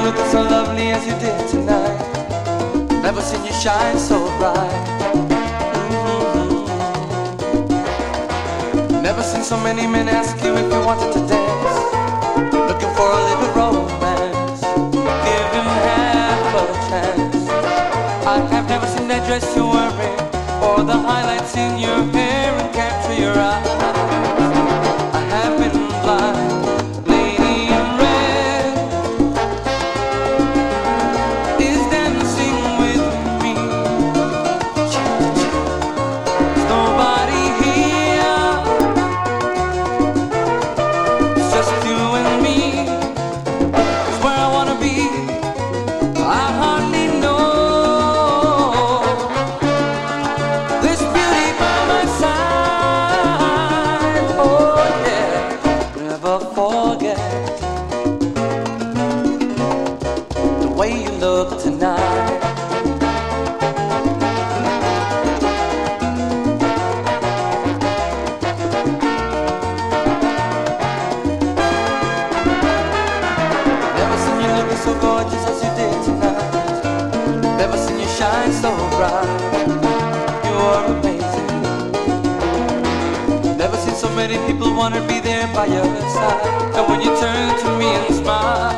looking so lovely as you did tonight. Never seen you shine so bright. Never seen so many men ask you if you wanted to dance. Looking for a little romance. Give him half a chance. I have never seen that dress you're wearing, or the highlights in your hair and capture your eyes. I have been blind. Lady in red is dancing with me. There's nobody here, it's just you and me. It's where I wanna be. I hardly know this beauty by my side. Oh yeah, never forget the way you look tonight. Never seen you looking so gorgeous as you did tonight. Never seen you shine so bright. You are amazing. Never seen so many people wanna be there by your side. And when you turn to me and smile,